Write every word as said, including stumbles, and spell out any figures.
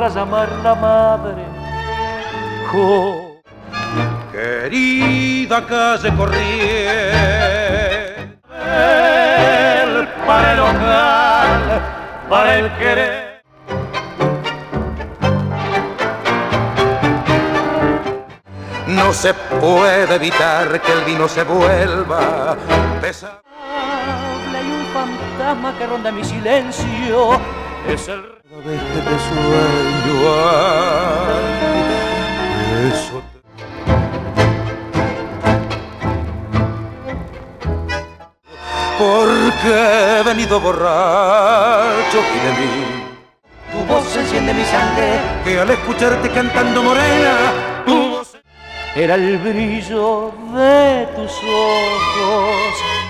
para llamarla madre. Oh. Querida calle Corrientes, Para el hogar, para el querer. no se puede evitar que el vino se vuelva pesado. Hay un fantasma que ronda mi silencio, es el De este sueño, ay, eso te... Porque he venido borracho y de mí Tu voz enciende mi sangre, que al escucharte cantando morena, tu voz era el brillo de tus ojos